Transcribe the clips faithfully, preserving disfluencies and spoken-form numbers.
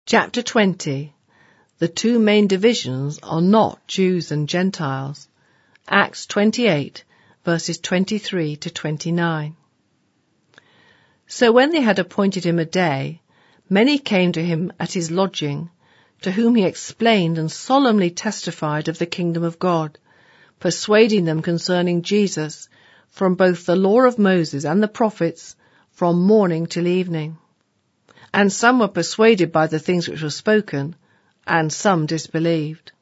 Chapter twenty. The two main divisions are not Jews and Gentiles. Acts twenty-eight, verses twenty-three to twenty-nine. So when they had appointed him a day, many came to him at his lodging, to whom he explained and solemnly testified of the kingdom of God, persuading them concerning Jesus, from both the law of Moses and the prophets, from morning till evening. And some were persuaded by the things which were spoken, and some disbelieved.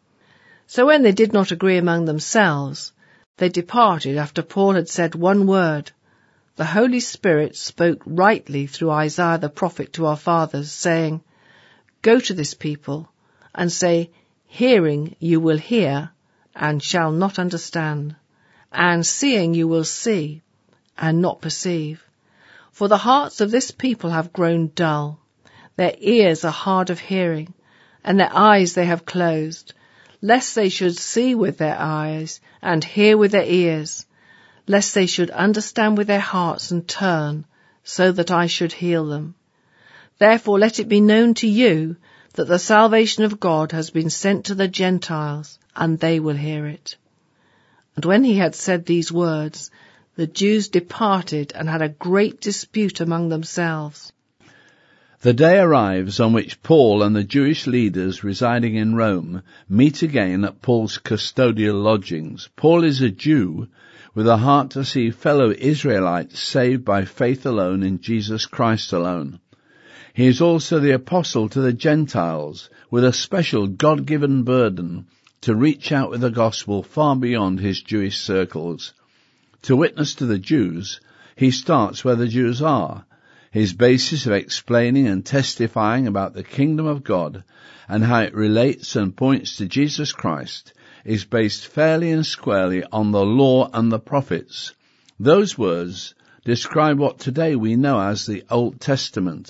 So when they did not agree among themselves, they departed after Paul had said one word. The Holy Spirit spoke rightly through Isaiah the prophet to our fathers, saying, Go to this people, and say, Hearing you will hear, and shall not understand, and seeing you will see, and not perceive. For the hearts of this people have grown dull, their ears are hard of hearing, and their eyes they have closed, lest they should see with their eyes, and hear with their ears, lest they should understand with their hearts and turn, so that I should heal them. Therefore let it be known to you that the salvation of God has been sent to the Gentiles, and they will hear it. And when he had said these words, the Jews departed and had a great dispute among themselves. The day arrives on which Paul and the Jewish leaders residing in Rome meet again at Paul's custodial lodgings. Paul is a Jew with a heart to see fellow Israelites saved by faith alone in Jesus Christ alone. He is also the apostle to the Gentiles with a special God-given burden to reach out with the gospel far beyond his Jewish circles. To witness to the Jews, he starts where the Jews are. His basis of explaining and testifying about the kingdom of God and how it relates and points to Jesus Christ is based fairly and squarely on the law and the prophets. Those words describe what today we know as the Old Testament.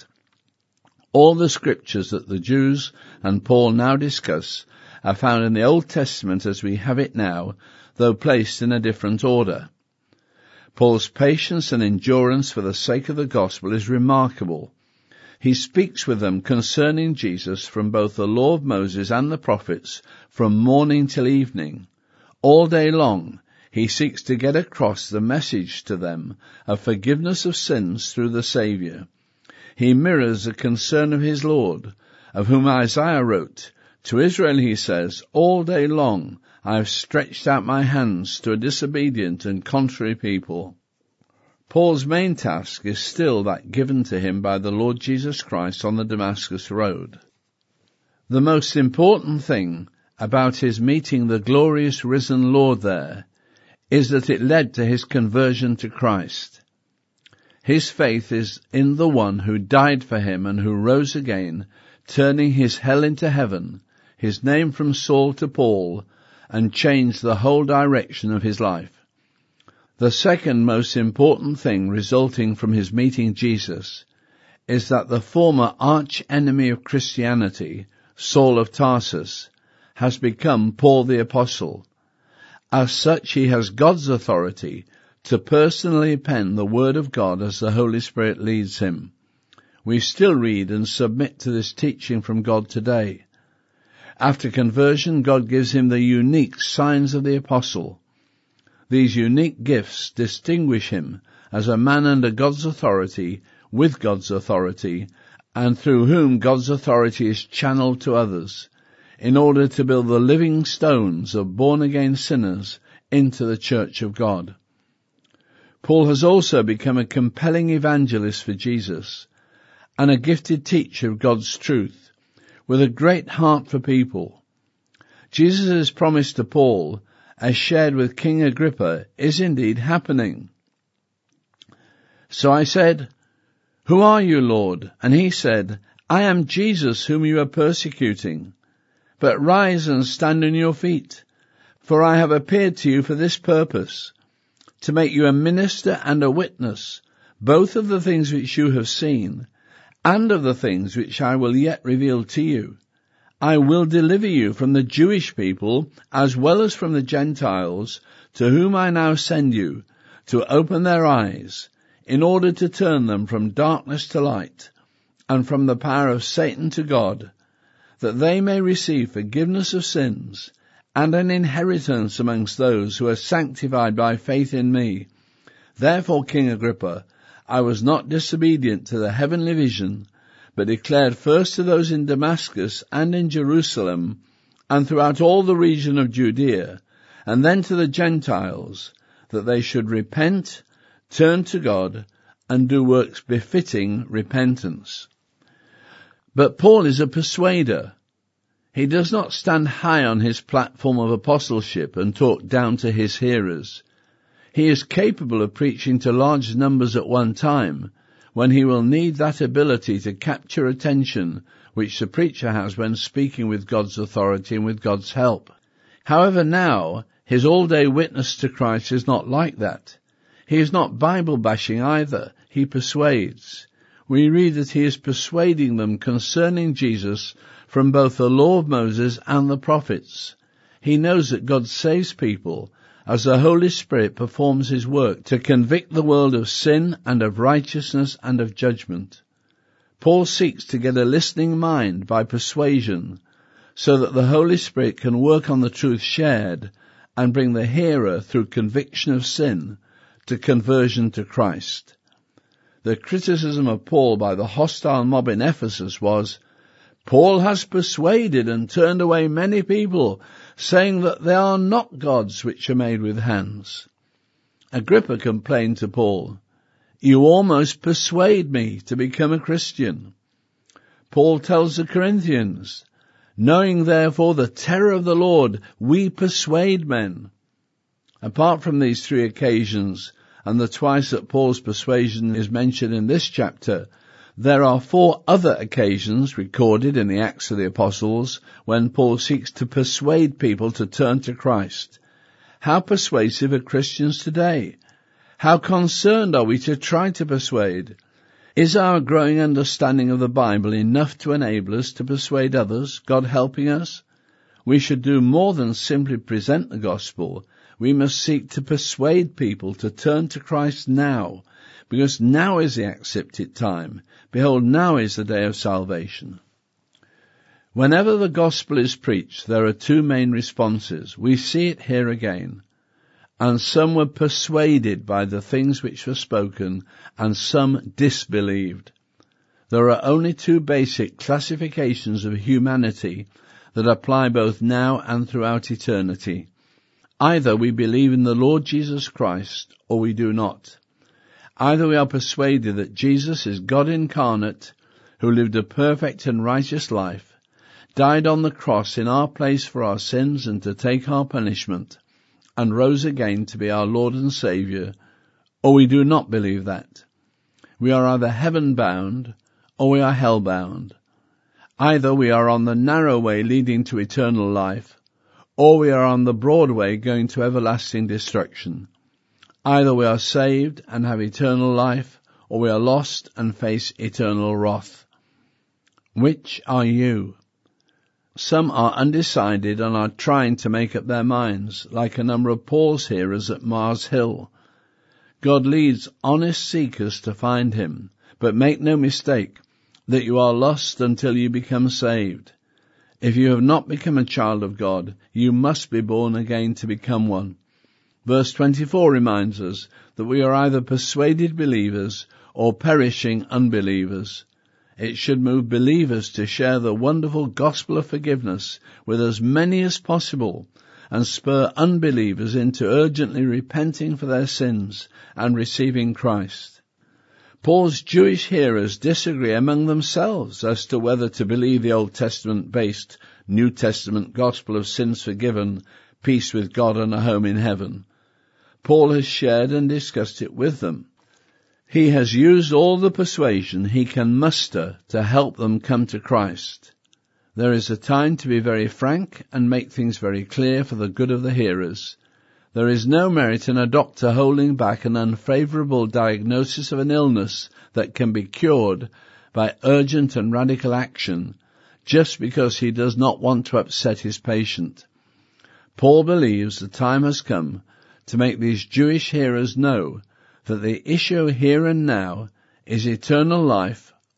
All the scriptures that the Jews and Paul now discuss are found in the Old Testament as we have it now, though placed in a different order. Paul's patience and endurance for the sake of the gospel is remarkable. He speaks with them concerning Jesus from both the law of Moses and the prophets, from morning till evening. All day long he seeks to get across the message to them of forgiveness of sins through the Saviour. He mirrors the concern of his Lord, of whom Isaiah wrote, To Israel he says, All day long I have stretched out my hands to a disobedient and contrary people. Paul's main task is still that given to him by the Lord Jesus Christ on the Damascus Road. The most important thing about his meeting the glorious risen Lord there is that it led to his conversion to Christ. His faith is in the one who died for him and who rose again, turning his hell into heaven, his name from Saul to Paul, and changed the whole direction of his life. The second most important thing resulting from his meeting Jesus is that the former arch-enemy of Christianity, Saul of Tarsus, has become Paul the Apostle. As such, he has God's authority to personally pen the Word of God as the Holy Spirit leads him. We still read and submit to this teaching from God today. After conversion, God gives him the unique signs of the apostle. These unique gifts distinguish him as a man under God's authority, with God's authority, and through whom God's authority is channeled to others, in order to build the living stones of born-again sinners into the church of God. Paul has also become a compelling evangelist for Jesus, and a gifted teacher of God's truth, with a great heart for people. Jesus' promise to Paul, as shared with King Agrippa, is indeed happening. So I said, Who are you, Lord? And he said, I am Jesus whom you are persecuting. But rise and stand on your feet, for I have appeared to you for this purpose, to make you a minister and a witness, both of the things which you have seen, and of the things which I will yet reveal to you. I will deliver you from the Jewish people as well as from the Gentiles, to whom I now send you, to open their eyes, in order to turn them from darkness to light, and from the power of Satan to God, that they may receive forgiveness of sins and an inheritance amongst those who are sanctified by faith in me. Therefore, King Agrippa, I was not disobedient to the heavenly vision, but declared first to those in Damascus and in Jerusalem, and throughout all the region of Judea, and then to the Gentiles, that they should repent, turn to God, and do works befitting repentance. But Paul is a persuader. He does not stand high on his platform of apostleship and talk down to his hearers. He is capable of preaching to large numbers at one time, when he will need that ability to capture attention which the preacher has when speaking with God's authority and with God's help. However, now, his all-day witness to Christ is not like that. He is not Bible-bashing either. He persuades. We read that he is persuading them concerning Jesus from both the law of Moses and the prophets. He knows that God saves people as the Holy Spirit performs his work to convict the world of sin and of righteousness and of judgment. Paul seeks to get a listening mind by persuasion, so that the Holy Spirit can work on the truth shared and bring the hearer through conviction of sin to conversion to Christ. The criticism of Paul by the hostile mob in Ephesus was, Paul has persuaded and turned away many people, saying that they are not gods which are made with hands. Agrippa complained to Paul, You almost persuade me to become a Christian. Paul tells the Corinthians, Knowing therefore the terror of the Lord, we persuade men. Apart from these three occasions, and the twice that Paul's persuasion is mentioned in this chapter, there are four other occasions recorded in the Acts of the Apostles when Paul seeks to persuade people to turn to Christ. How persuasive are Christians today? How concerned are we to try to persuade? Is our growing understanding of the Bible enough to enable us to persuade others, God helping us? We should do more than simply present the gospel. We must seek to persuade people to turn to Christ now, because now is the accepted time. Behold, now is the day of salvation. Whenever the gospel is preached, there are two main responses. We see it here again. And some were persuaded by the things which were spoken, and some disbelieved. There are only two basic classifications of humanity that apply both now and throughout eternity. Either we believe in the Lord Jesus Christ, or we do not. Either we are persuaded that Jesus is God incarnate, who lived a perfect and righteous life, died on the cross in our place for our sins and to take our punishment, and rose again to be our Lord and Saviour, or we do not believe that. We are either heaven-bound, or we are hell-bound. Either we are on the narrow way leading to eternal life, or we are on the broad way going to everlasting destruction. Either we are saved and have eternal life, or we are lost and face eternal wrath. Which are you? Some are undecided and are trying to make up their minds, like a number of Paul's hearers at Mars Hill. God leads honest seekers to find him, but make no mistake that you are lost until you become saved. If you have not become a child of God, you must be born again to become one. Verse twenty-four reminds us that we are either persuaded believers or perishing unbelievers. It should move believers to share the wonderful gospel of forgiveness with as many as possible, and spur unbelievers into urgently repenting for their sins and receiving Christ. Paul's Jewish hearers disagree among themselves as to whether to believe the Old Testament-based New Testament gospel of sins forgiven, peace with God and a home in heaven. Paul has shared and discussed it with them. He has used all the persuasion he can muster to help them come to Christ. There is a time to be very frank and make things very clear for the good of the hearers. There is no merit in a doctor holding back an unfavourable diagnosis of an illness that can be cured by urgent and radical action, just because he does not want to upset his patient. Paul believes the time has come to make these Jewish hearers know that the issue here and now is eternal life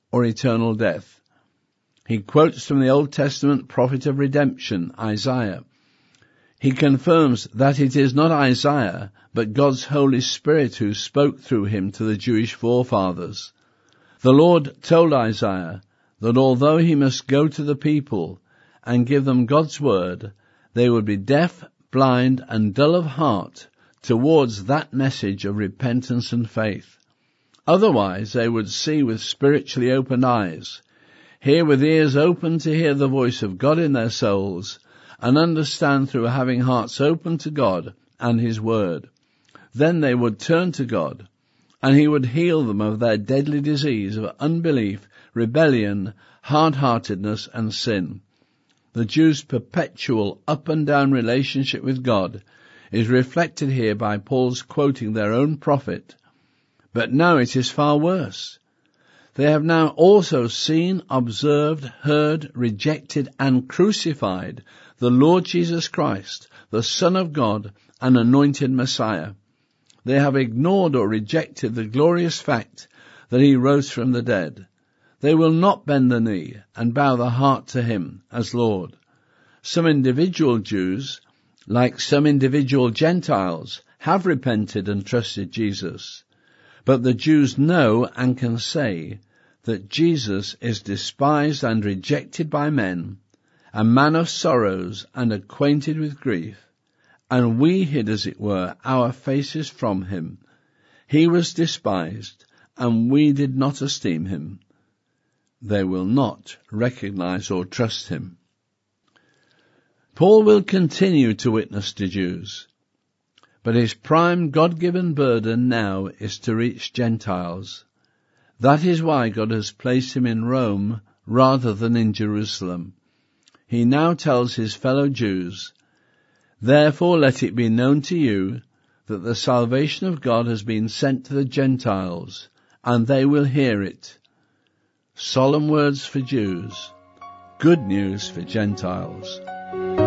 or eternal death. He quotes from the Old Testament prophet of redemption, Isaiah. He confirms that it is not Isaiah, but God's Holy Spirit who spoke through him to the Jewish forefathers. The Lord told Isaiah that although he must go to the people and give them God's word, they would be deaf, blind, and dull of heart towards that message of repentance and faith. Otherwise they would see with spiritually opened eyes, hear with ears open to hear the voice of God in their souls, and understand through having hearts open to God and his word. Then they would turn to God, and he would heal them of their deadly disease of unbelief, rebellion, hard-heartedness, and sin. The Jews' perpetual up and down relationship with God is reflected here by Paul's quoting their own prophet. But now it is far worse. They have now also seen, observed, heard, rejected, and crucified the Lord Jesus Christ, the Son of God and anointed Messiah. They have ignored or rejected the glorious fact that he rose from the dead. They will not bend the knee and bow the heart to him as Lord. Some individual Jews, like some individual Gentiles, have repented and trusted Jesus. But the Jews know and can say that Jesus is despised and rejected by men, a man of sorrows and acquainted with grief, and we hid, as it were, our faces from him. He was despised, and we did not esteem him. They will not recognize or trust him. Paul will continue to witness to Jews, but his prime God-given burden now is to reach Gentiles. That is why God has placed him in Rome rather than in Jerusalem. He now tells his fellow Jews, "Therefore let it be known to you that the salvation of God has been sent to the Gentiles, and they will hear it." Solemn words for Jews, good news for Gentiles.